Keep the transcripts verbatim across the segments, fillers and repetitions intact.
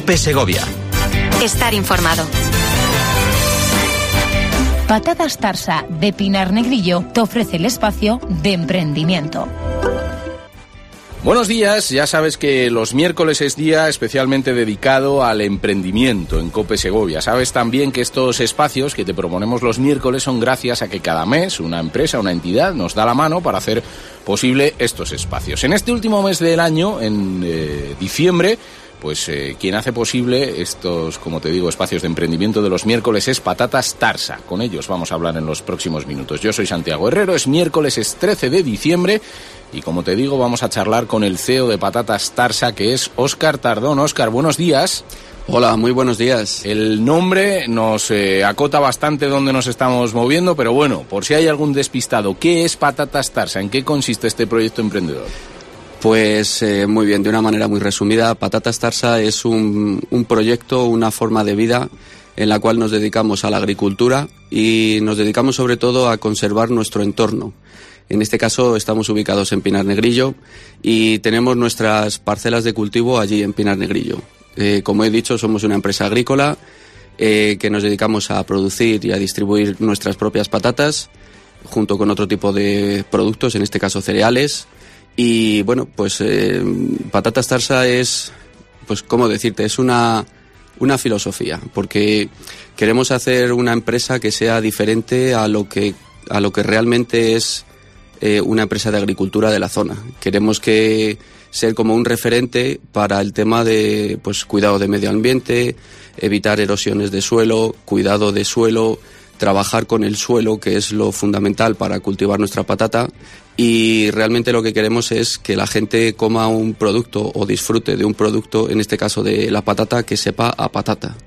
COPE Segovia. Estar informado. Patatas Tarsa de Pinar Negrillo te ofrece el espacio de emprendimiento. Buenos días, ya sabes que los miércoles es día especialmente dedicado al emprendimiento en COPE Segovia. Sabes también que estos espacios que te proponemos los miércoles son gracias a que cada mes una empresa, una entidad nos da la mano para hacer posible estos espacios. En este último mes del año, en eh, diciembre, pues eh, quien hace posible estos, como te digo, espacios de emprendimiento de los miércoles es Patatas Tarsa. Con ellos vamos a hablar en los próximos minutos. Yo soy Santiago Herrero, es miércoles, es trece de diciembre y como te digo vamos a charlar con el C E O de Patatas Tarsa, que es Óscar Tardón. Óscar, buenos días. Hola, muy buenos días. El nombre nos eh, acota bastante dónde nos estamos moviendo, pero bueno, por si hay algún despistado, ¿qué es Patatas Tarsa? ¿En qué consiste este proyecto emprendedor? Pues eh, muy bien, de una manera muy resumida, Patatas Tarsa es un, un proyecto, una forma de vida en la cual nos dedicamos a la agricultura y nos dedicamos sobre todo a conservar nuestro entorno. En este caso estamos ubicados en Pinar Negrillo y tenemos nuestras parcelas de cultivo allí en Pinar Negrillo. Eh, como he dicho, somos una empresa agrícola eh, que nos dedicamos a producir y a distribuir nuestras propias patatas junto con otro tipo de productos, en este caso cereales. Y bueno, pues eh, Patatas Tarsa es, pues cómo decirte, es una, una filosofía, porque queremos hacer una empresa que sea diferente a lo que, a lo que realmente es eh, una empresa de agricultura de la zona. Queremos que ser como un referente para el tema de pues cuidado de medio ambiente, evitar erosiones de suelo, cuidado de suelo, trabajar con el suelo, que es lo fundamental para cultivar nuestra patata, y realmente lo que queremos es que la gente coma un producto o disfrute de un producto, en este caso de la patata, que sepa a patata.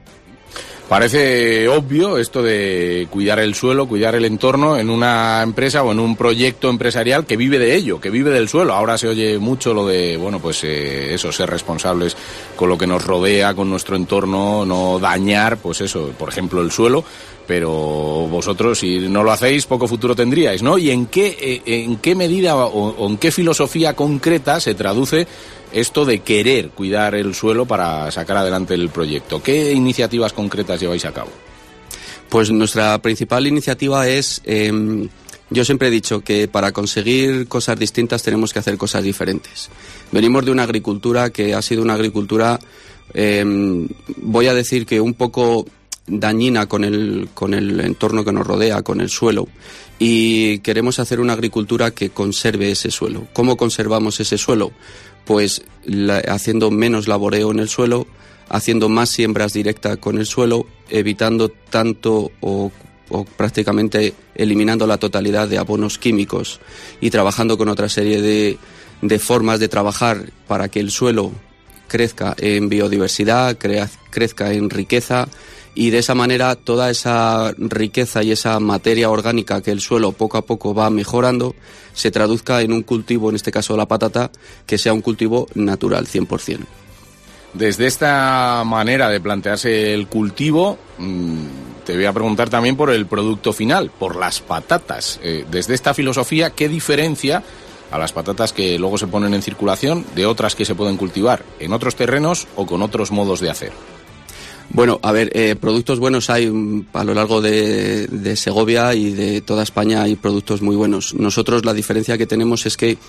Parece obvio esto de cuidar el suelo, cuidar el entorno en una empresa o en un proyecto empresarial que vive de ello, que vive del suelo. Ahora se oye mucho lo de, bueno, pues eh, eso, ser responsables con lo que nos rodea, con nuestro entorno, no dañar, pues eso, por ejemplo, el suelo. Pero vosotros, si no lo hacéis, poco futuro tendríais, ¿no? ¿Y en qué, eh, en qué medida o, o en qué filosofía concreta se traduce esto de querer cuidar el suelo para sacar adelante el proyecto? ¿Qué iniciativas concretas lleváis a cabo? Pues nuestra principal iniciativa es, eh, yo siempre he dicho que para conseguir cosas distintas tenemos que hacer cosas diferentes. Venimos de una agricultura que ha sido una agricultura, eh, voy a decir que un poco dañina con el, con el entorno que nos rodea, con el suelo, y queremos hacer una agricultura que conserve ese suelo. ¿Cómo conservamos ese suelo? Pues la, haciendo menos laboreo en el suelo, haciendo más siembras directas con el suelo, evitando tanto o, o prácticamente eliminando la totalidad de abonos químicos y trabajando con otra serie de, de formas de trabajar para que el suelo crezca en biodiversidad, crea, crezca en riqueza, y de esa manera toda esa riqueza y esa materia orgánica que el suelo poco a poco va mejorando se traduzca en un cultivo, en este caso la patata, que sea un cultivo natural, cien por ciento. Desde esta manera de plantearse el cultivo, mmm, te voy a preguntar también por el producto final, por las patatas. Eh, desde esta filosofía, ¿qué diferencia a las patatas que luego se ponen en circulación de otras que se pueden cultivar en otros terrenos o con otros modos de hacer? Bueno, a ver, eh, productos buenos hay a lo largo de, de Segovia y de toda España, hay productos muy buenos. Nosotros la diferencia que tenemos es que,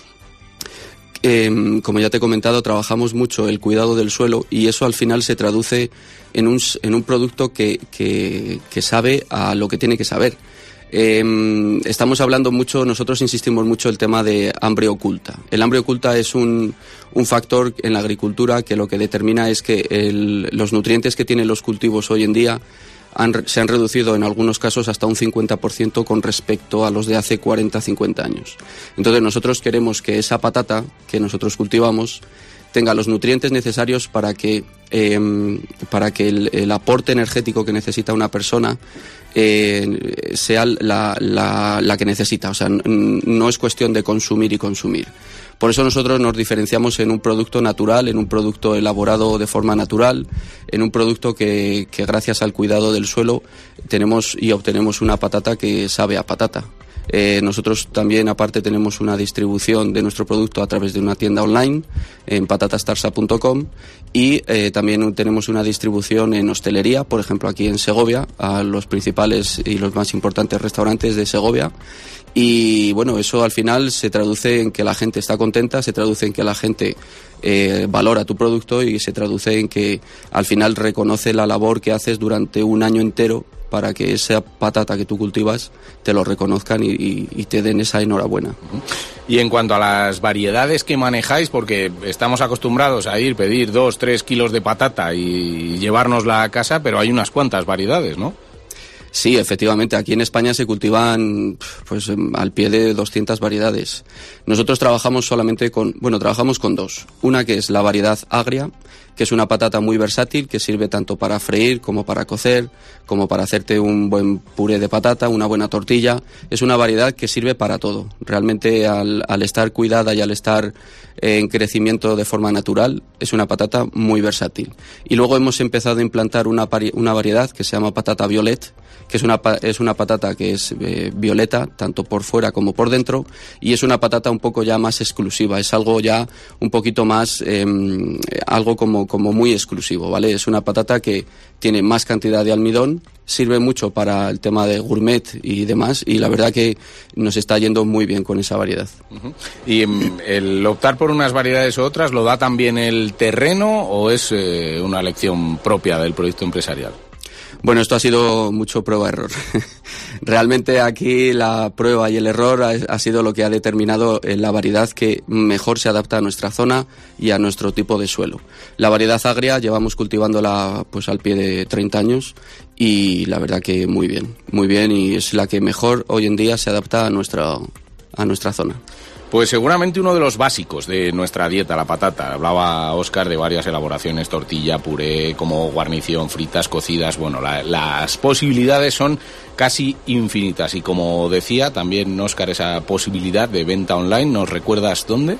eh, como ya te he comentado, trabajamos mucho el cuidado del suelo y eso al final se traduce en un, en un producto que, que, que sabe a lo que tiene que saber. Eh, estamos hablando mucho, nosotros insistimos mucho el tema de hambre oculta. El hambre oculta es un, un factor en la agricultura que lo que determina es que el, los nutrientes que tienen los cultivos hoy en día han, se han reducido en algunos casos hasta un cincuenta por ciento con respecto a los de hace cuarenta a cincuenta años. Entonces nosotros queremos que esa patata que nosotros cultivamos tenga los nutrientes necesarios para que, eh, para que el, el aporte energético que necesita una persona eh, sea la, la, la que necesita. O sea, n- no es cuestión de consumir y consumir. Por eso nosotros nos diferenciamos en un producto natural, en un producto elaborado de forma natural, en un producto que, que gracias al cuidado del suelo tenemos y obtenemos una patata que sabe a patata. Eh, nosotros también, aparte, tenemos una distribución de nuestro producto a través de una tienda online en patatastarsa punto com y eh, también tenemos una distribución en hostelería, por ejemplo, aquí en Segovia, a los principales y los más importantes restaurantes de Segovia. Y bueno, eso al final se traduce en que la gente está contenta, se traduce en que la gente eh, valora tu producto y se traduce en que al final reconoce la labor que haces durante un año entero para que esa patata que tú cultivas te lo reconozcan y, y, y te den esa enhorabuena. Y en cuanto a las variedades que manejáis, porque estamos acostumbrados a ir, pedir dos, tres kilos de patata y llevárnosla a casa, pero hay unas cuantas variedades, ¿no? Sí, efectivamente, aquí en España se cultivan pues al pie de doscientas variedades. Nosotros trabajamos solamente con, bueno, trabajamos con dos. Una que es la variedad agria, que es una patata muy versátil, que sirve tanto para freír como para cocer, como para hacerte un buen puré de patata, una buena tortilla. Es una variedad que sirve para todo. Realmente al, al estar cuidada y al estar en crecimiento de forma natural, es una patata muy versátil. Y luego hemos empezado a implantar una, una variedad que se llama patata violet, que es una, es una patata que es eh, violeta, tanto por fuera como por dentro, y es una patata un poco ya más exclusiva, es algo ya un poquito más, eh, algo como, como muy exclusivo, ¿vale? Es una patata que tiene más cantidad de almidón, sirve mucho para el tema de gourmet y demás, y la verdad que nos está yendo muy bien con esa variedad. Uh-huh. ¿Y um, el optar por unas variedades u otras lo da también el terreno o es eh, una elección propia del proyecto empresarial? Bueno, esto ha sido mucho prueba-error. Realmente aquí la prueba y el error ha, ha sido lo que ha determinado la variedad que mejor se adapta a nuestra zona y a nuestro tipo de suelo. La variedad agria llevamos cultivándola pues al pie de treinta años y la verdad que muy bien, muy bien, y es la que mejor hoy en día se adapta a nuestra, a nuestra zona. Pues seguramente uno de los básicos de nuestra dieta, la patata. Hablaba Óscar de varias elaboraciones, tortilla, puré, como guarnición, fritas, cocidas. Bueno, la, las posibilidades son casi infinitas. Y como decía también Óscar, esa posibilidad de venta online, ¿nos recuerdas dónde?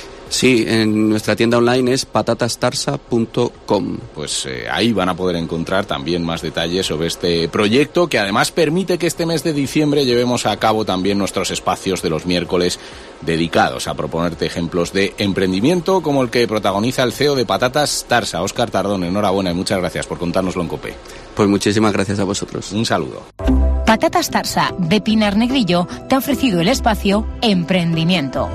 Sí, en nuestra tienda online es patatastarsa punto com. Pues eh, ahí van a poder encontrar también más detalles sobre este proyecto, que además permite que este mes de diciembre llevemos a cabo también nuestros espacios de los miércoles dedicados a proponerte ejemplos de emprendimiento como el que protagoniza el C E O de Patatas Tarsa, Óscar Tardón. Enhorabuena y muchas gracias por contárnoslo en COPE. Pues muchísimas gracias a vosotros. Un saludo. Patatas Tarsa de Pinar Negrillo te ha ofrecido el espacio Emprendimiento.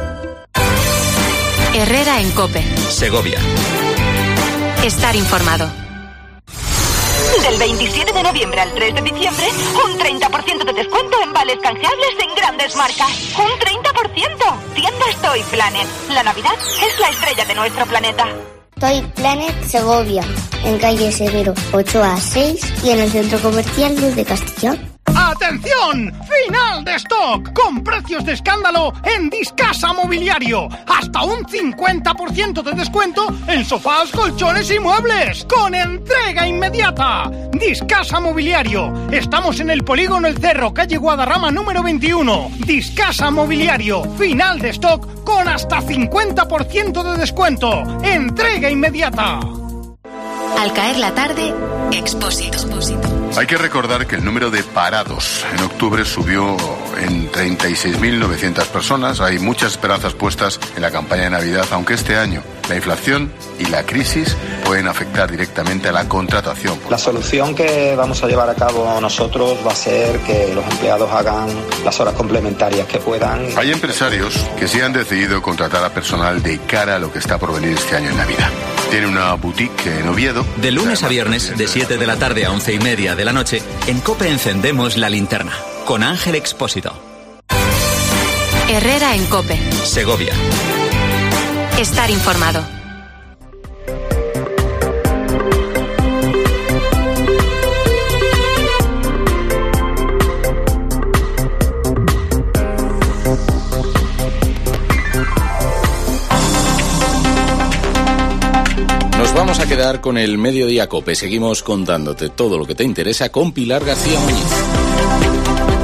Herrera en COPE. Segovia. Estar informado. Del veintisiete de noviembre al tres de diciembre, un treinta por ciento de descuento en vales canjeables en grandes marcas. ¡Un treinta por ciento! Tiendas Toy Planet. La Navidad es la estrella de nuestro planeta. Toy Planet Segovia, en calle Severo ocho a seis y en el Centro Comercial Luz de Castellón. ¡Atención! ¡Final de stock! Con precios de escándalo en Discasa Mobiliario. Hasta un cincuenta por ciento de descuento en sofás, colchones y muebles. ¡Con entrega inmediata! Discasa Mobiliario. Estamos en el Polígono El Cerro, calle Guadarrama número veintiuno. Discasa Mobiliario. Final de stock con hasta cincuenta por ciento de descuento. Entrega inmediata. Al caer la tarde, Expósito. Hay que recordar que el número de parados en octubre subió en treinta y seis mil novecientas personas. Hay muchas esperanzas puestas en la campaña de Navidad, aunque este año la inflación y la crisis pueden afectar directamente a la contratación. La solución que vamos a llevar a cabo nosotros va a ser que los empleados hagan las horas complementarias que puedan. Hay empresarios que sí han decidido contratar a personal de cara a lo que está por venir este año en Navidad. Tiene una boutique en Oviedo. De lunes a viernes, de siete de la tarde a once y media de la noche, en COPE encendemos la linterna. Con Ángel Expósito. Herrera en COPE. Segovia. Estar informado. Nos vamos a quedar con el Mediodía COPE. Seguimos contándote todo lo que te interesa con Pilar García Muñiz.